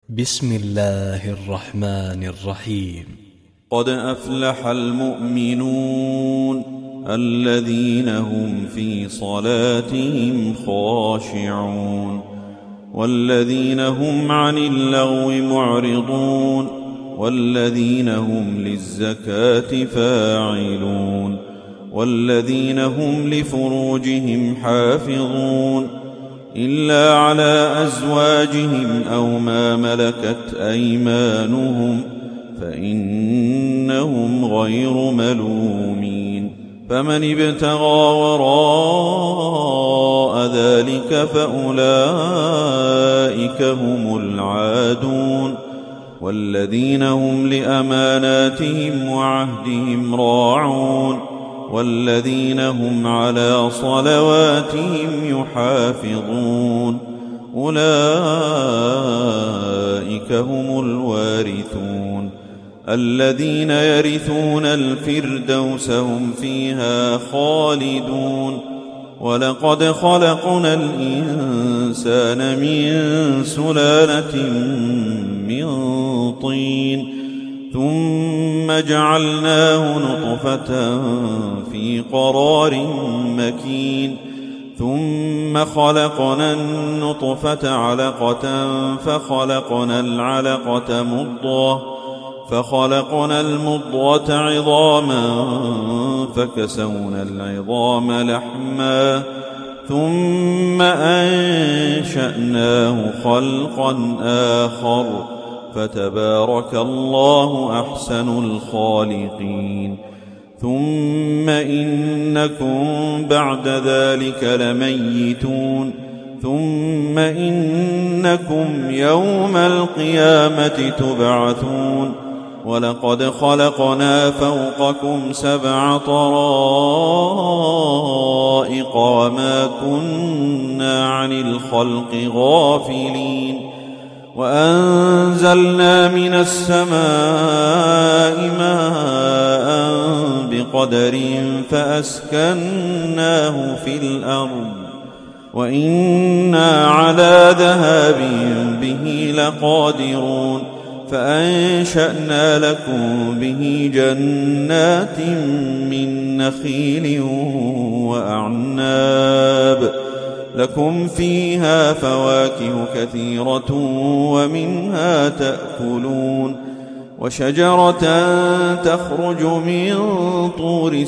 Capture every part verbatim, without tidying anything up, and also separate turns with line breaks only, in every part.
بسم الله الرحمن الرحيم.
قد أفلح المؤمنون الذين هم في صلاتهم خاشعون والذين هم عن اللغو معرضون والذين هم للزكاة فاعلون والذين هم لفروجهم حافظون إلا على أزواجهم أو ما ملكت أيمانهم فإنهم غير ملومين. فمن ابتغى وراء ذلك فأولئك هم العادون والذين هم لأماناتهم وعهدهم راعون والذين هم على صلواتهم يحافظون أولئك هم الوارثون الذين يرثون الفردوس هم فيها خالدون. ولقد خلقنا الإنسان من سلالة من طين ثم جعلناه نطفة في قرار مكين ثم خلقنا النطفة علقة فخلقنا العلقة مضغة فخلقنا المضغة عظاما فكسونا العظام لحما ثم أنشأناه خلقا آخر فتبارك الله أحسن الخالقين. ثم إنكم بعد ذلك لميتون ثم إنكم يوم القيامة تبعثون. ولقد خلقنا فوقكم سبع طرائق وما كنا عن الخلق غافلين وأنزلنا من السماء ماء بقدر فأسكناه في الأرض وإنا على ذهاب به لقادرون. فأنشأنا لكم به جنات من نخيل وأعناب لكم فيها فواكه كثيرة ومنها تأكلون وشجرة تخرج من طور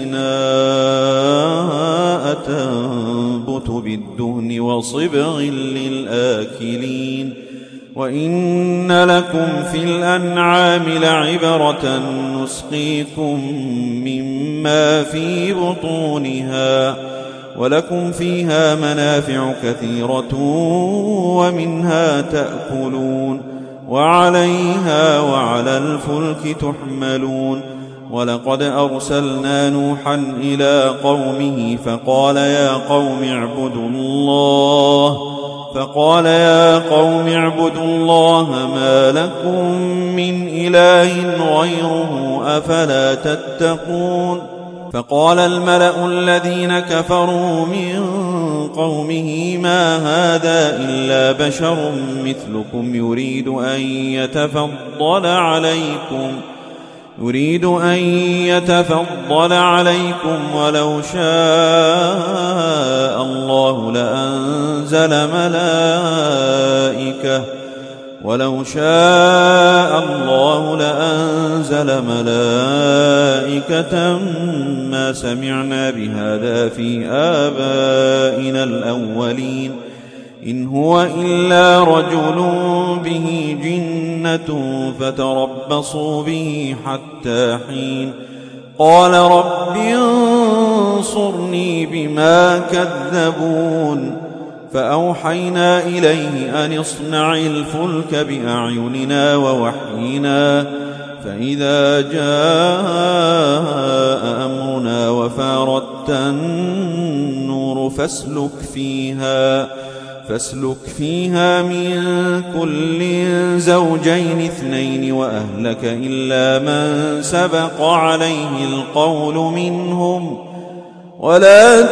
سيناء تنبت بالدهن وصبغ للآكلين. وإن لكم في الأنعام لعبرة نسقيكم مما في بطونها ولكم فيها منافع كثيرة ومنها تأكلون وعليها وعلى الفلك تحملون. ولقد أرسلنا نوحا إلى قومه فقال يا قوم اعبدوا الله فقال يا قوم اعبدوا الله ما لكم من إله غيره أفلا تتقون. فقال الملأ الذين كفروا من قومه ما هذا إلا بشر مثلكم يريد أن يتفضل عليكم يريد أن يتفضل عليكم ولو شاء الله لأنزل ملائكة ولو شاء الله لأنزل ملائكة ما سمعنا بهذا في آبائنا الأولين إن هو إلا رجل به جنة فتربصوا به حتى حين. قال رب انصرني بما كذبون. فأوحينا إليه أن اصنع الفلك بأعيننا ووحينا فإذا جاء أمرنا وفارت النور فاسلك فيها فاسلك فيها من كل زوجين اثنين وأهلك إلا من سبق عليه القول منهم ولا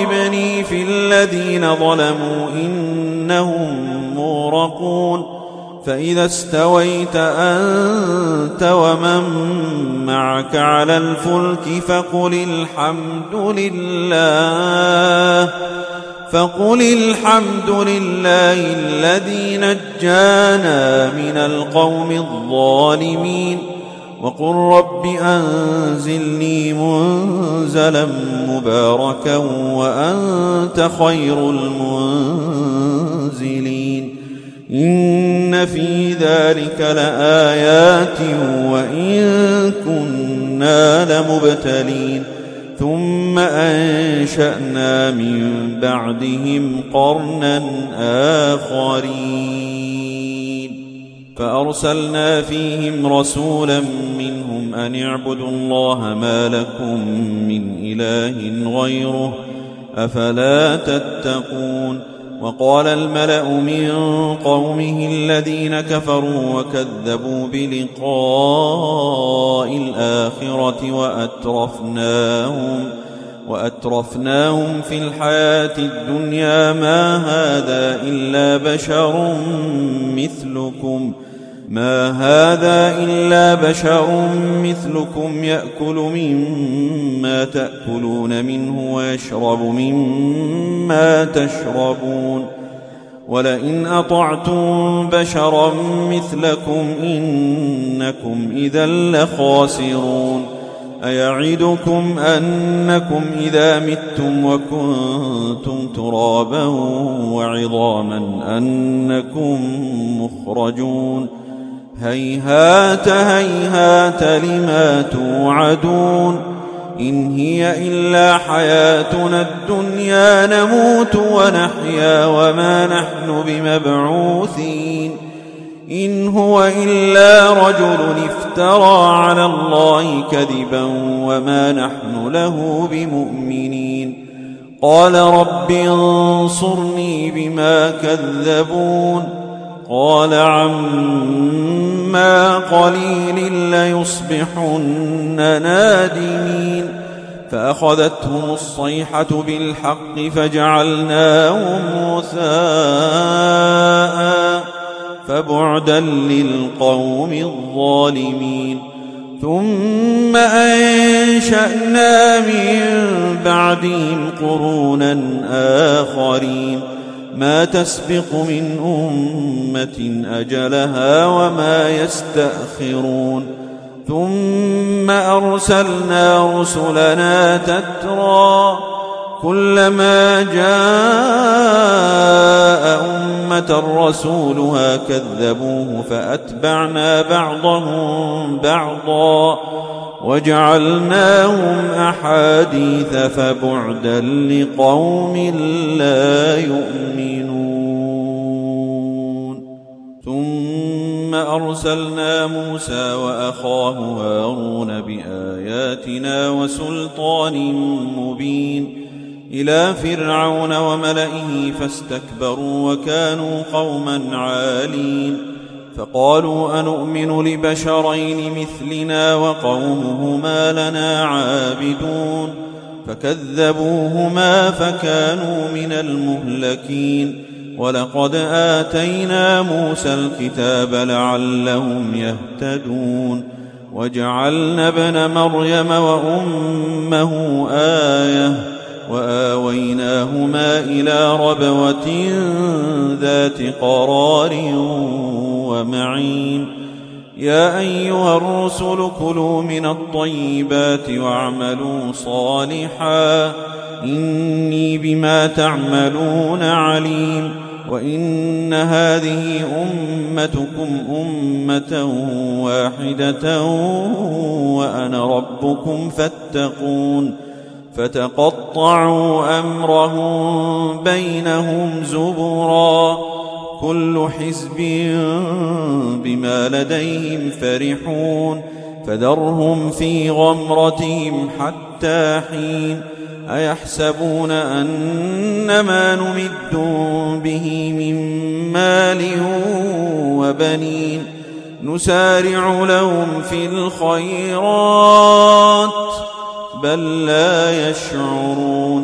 تخاطبني في الذين ظلموا إنهم مغرقون فإذا استويت أنت ومن معك على الفلك فقل الحمد لله فقل الحمد لله الذي نجانا من القوم الظالمين وقل رب أنزلني منزلا مباركا وأنت خير المنزلين إن في ذلك لآيات وإن كنا لمبتلين ثم أنشأنا من بعدهم قرنا آخرين فأرسلنا فيهم رسولا منهم أن اعبدوا الله ما لكم من إله غيره أفلا تتقون وقال الملأ من قومه الذين كفروا وكذبوا بلقاء الآخرة وأترفناهم, وأترفناهم في الحياة الدنيا ما هذا إلا بشر مثلكم ما هذا إلا بشر مثلكم يأكل مما تأكلون منه ويشرب مما تشربون ولئن أطعتم بشرا مثلكم إنكم إذا لخاسرون أيعدكم أنكم إذا متم وكنتم ترابا وعظاما أنكم مخرجون هيهات هيهات لما توعدون إن هي إلا حياتنا الدنيا نموت ونحيا وما نحن بمبعوثين إن هو إلا رجل افترى على الله كذبا وما نحن له بمؤمنين قال رب انصرني بما كذبون قال عما قليل ليصبحن نادمين فأخذتهم الصيحة بالحق فجعلناهم غثاء فبعدا للقوم الظالمين ثم أنشأنا من بعدهم قرونا آخرين ما تسبق من أمة أجلها وما يستأخرون ثم أرسلنا رسلنا تترى كلما جاء أمة رسولها كذبوه فأتبعنا بعضهم بعضا وجعلناهم أحاديث فبعدا لقوم لا يؤمنون ثم أرسلنا موسى وأخاه هارون بآياتنا وسلطان مبين إلى فرعون وملئه فاستكبروا وكانوا قوما عالين فقالوا أنؤمن لبشرين مثلنا وقومهما لنا عابدون فكذبوهما فكانوا من المهلكين ولقد آتينا موسى الكتاب لعلهم يهتدون وجعلنا ابن مريم وأمه آية وآويناهما إلى ربوة ذات قرار ومعين يا أيها الرسل كلوا من الطيبات واعملوا صالحا إني بما تعملون عليم وإن هذه أمتكم أمة واحدة وأنا ربكم فاتقون فتقطعوا أمرهم بينهم زبرا كل حزب بما لديهم فرحون فذرهم في غمرتهم حتى حين أيحسبون أنما نمدهم به من مال وبنين نسارع لهم في الخيرات بل لا يشعرون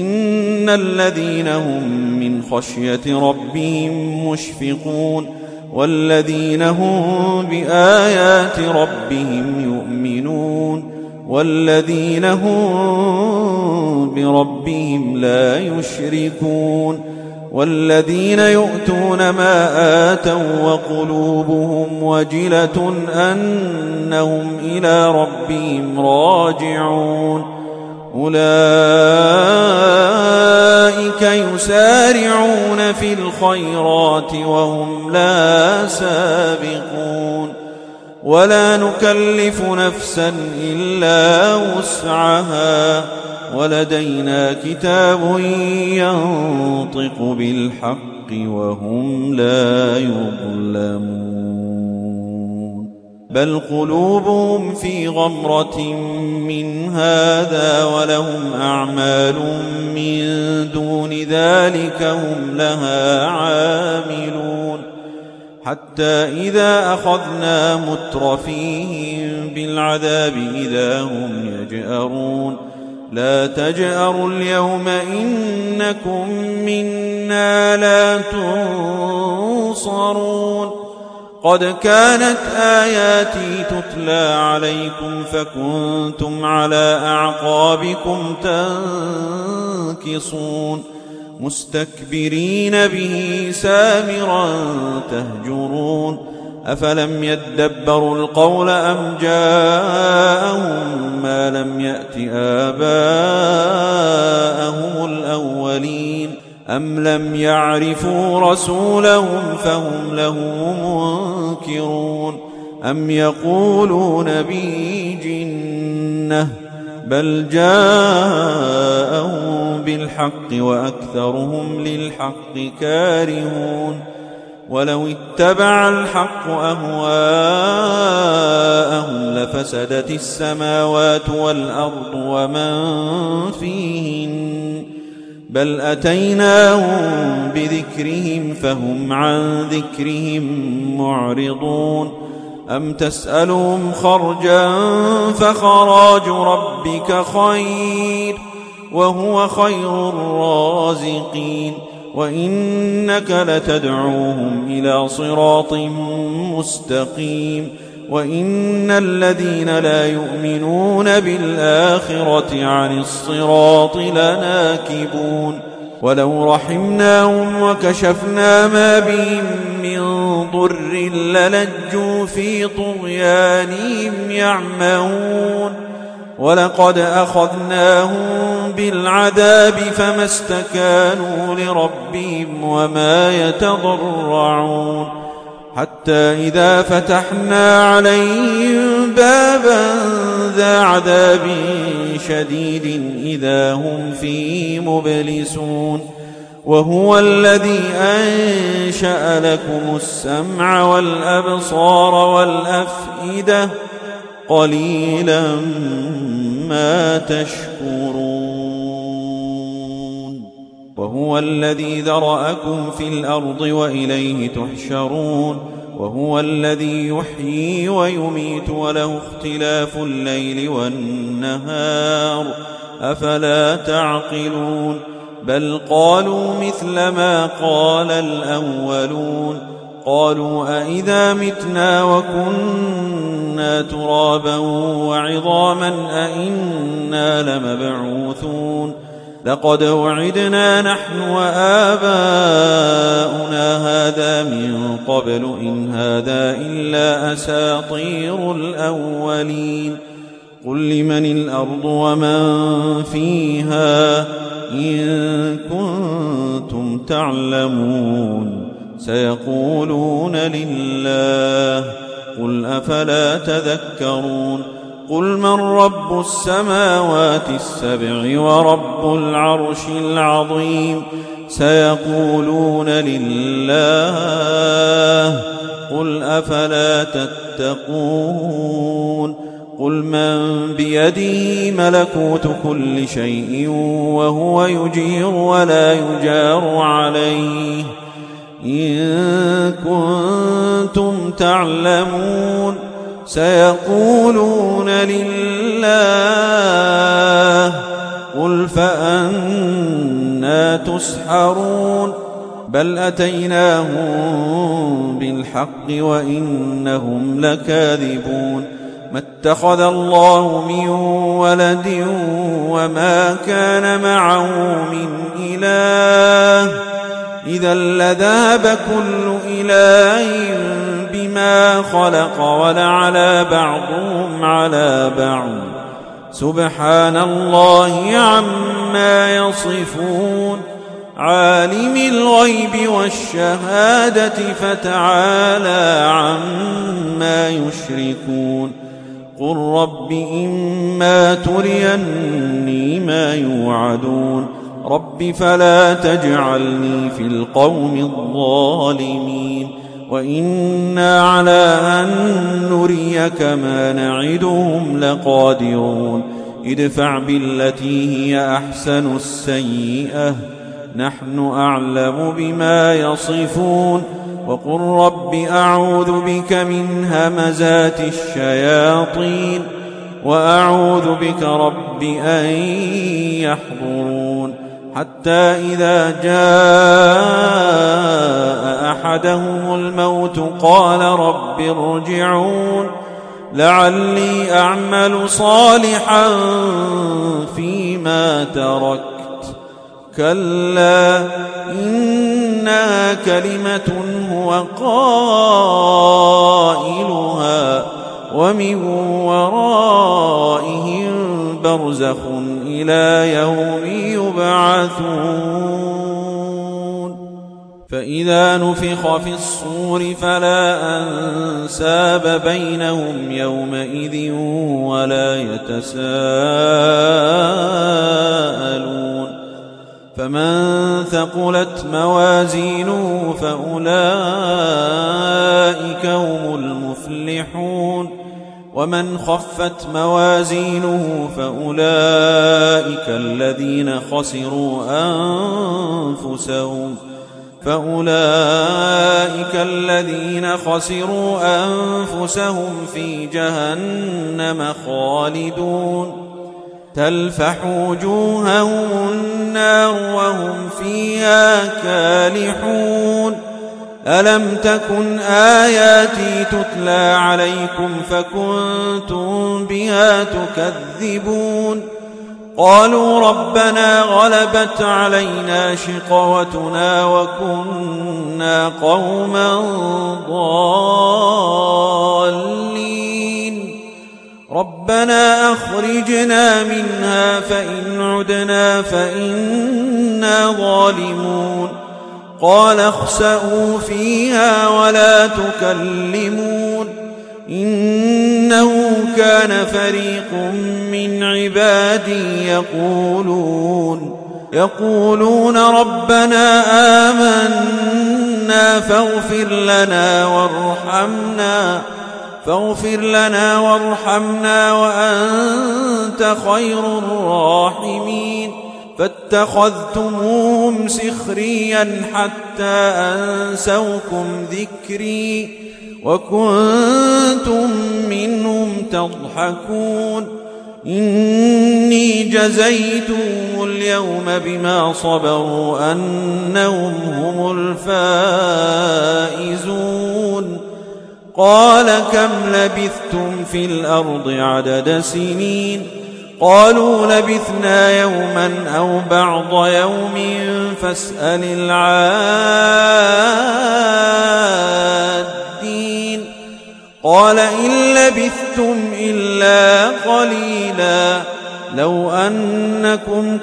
إن الذين هم من خشية ربهم مشفقون والذين هم بآيات ربهم يؤمنون والذين هم بربهم لا يشركون والذين يؤتون ما آتوا وقلوبهم وجلة أنهم إلى ربهم راجعون أولئك يسارعون في الخيرات وهم لا سابقون ولا نكلف نفسا إلا وسعها ولدينا كتاب ينطق بالحق وهم لا يظلمون بل قلوبهم في غمرة من هذا ولهم أعمال من دون ذلك هم لها عاملون حتى إذا أخذنا مترفيهم بالعذاب إذا هم يجأرون لا تجأروا اليوم إنكم منا لا تنصرون قد كانت آياتي تتلى عليكم فكنتم على أعقابكم تنكصون مستكبرين به سامرا تهجرون أفلم يدبروا القول أم جاءهم ما لم يأت آباءهم الأولين أم لم يعرفوا رسولهم فهم له منكرون أم يقولون به جنة بل جاءهم بالحق وأكثرهم للحق كارهون ولو اتبع الحق أهواءهم لفسدت السماوات والأرض ومن فيهن بل أتيناهم بذكرهم فهم عن ذكرهم معرضون أم تسألهم خرجا فخراج ربك خير وهو خير الرازقين وإنك لتدعوهم إلى صراط مستقيم وإن الذين لا يؤمنون بالآخرة عن الصراط لناكبون ولو رحمناهم وكشفنا ما بهم من ضر للجوا في طغيانهم يعمهون ولقد أخذناهم بالعذاب فما استكانوا لربهم وما يتضرعون حتى إذا فتحنا عليهم بابا ذا عذاب شديد إذا هم فيه مبلسون وهو الذي أنشأ لكم السمع والأبصار والأفئدة قليلا ما تشكرون وهو الذي ذرأكم في الأرض وإليه تحشرون وهو الذي يحيي ويميت وله اختلاف الليل والنهار أفلا تعقلون بل قالوا مثل ما قال الأولون قالوا أئذا متنا وكنا ترابا وعظاما أئنا لمبعوثون لقد وعدنا نحن وآباؤنا هذا من قبل إن هذا إلا أساطير الأولين قل لمن الأرض ومن فيها إن كنتم تعلمون سيقولون لله قل أفلا تذكرون قل من رب السماوات السبع ورب العرش العظيم سيقولون لله قل أفلا تتقون قل من بيده ملكوت كل شيء وهو يجير ولا يجار عليه إن كنتم تعلمون سيقولون لله قل فأنى تسحرون بل أتيناهم بالحق وإنهم لكاذبون ما اتخذ الله من ولد وما كان معه من إله إذا لذهب كل إله بما خلق ولعلى بعضهم على بعض سبحان الله عما يصفون عالم الغيب والشهادة فتعالى عما يشركون قل رب إما تريني ما يوعدون رب فلا تجعلني في القوم الظالمين وإنا على أن نريك ما نعدهم لقادرون ادفع بالتي هي أحسن السيئة نحن أعلم بما يصفون وقل رب أعوذ بك من همزات الشياطين وأعوذ بك رب أن يحضرون حتى إذا جاء أحدهم الموت قال رب ارجعون لعلي أعمل صالحا فيما تركت كلا إنها كلمة هو قائلها ومن ورائهم برزخ إلى يوم يبعثون فإذا نفخ في الصور فلا أنساب بينهم يومئذ ولا يتساءلون فمن ثقلت موازينه فأولئك هم المفلحون ومن خفت موازينه فأولئك الذين خسروا أنفسهم فأولئك الذين خسروا أنفسهم في جهنم خالدون تلفح وجوههم النار وهم فيها كالحون ألم تكن آياتي تتلى عليكم فكنتم بها تكذبون قالوا ربنا غلبت علينا شقوتنا وكنا قوما ضالين ربنا أخرجنا منها فإن عدنا فإنا ظالمون قال اخسئوا فيها ولا تكلمون إنه كان فريق من عبادي يقولون يقولون ربنا آمنا فاغفر لنا وارحمنا فاغفر لنا وارحمنا وأنت خير الراحمين فاتخذتموهم سخريا حتى أنسوكم ذكري وكنتم منهم تضحكون إني جزيتهم اليوم بما صبروا أنهم هم الفائزون قال كم لبثتم في الأرض عدد سنين قالوا لبثنا يوما أو بعض يوم فاسأل العادين قال إن لبثتم إلا قليلا لو أنكم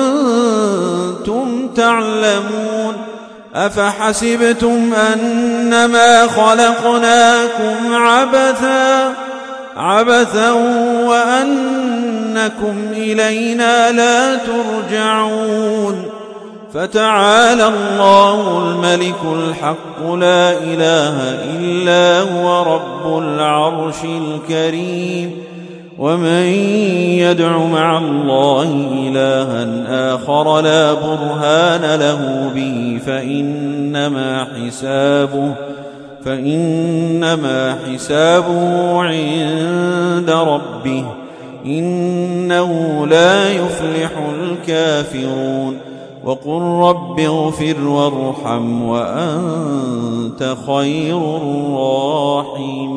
كنتم تعلمون أفحسبتم أنما خلقناكم عبثا عبثا وأنكم إلينا لا ترجعون فتعالى الله الملك الحق لا إله إلا هو رب العرش الكريم ومن يدع مع الله إلها آخر لا برهان له به فإنما حسابه فإنما حسابه عند ربه إنه لا يفلح الكافرون وقل رب اغفر وارحم وأنت خير الراحمين.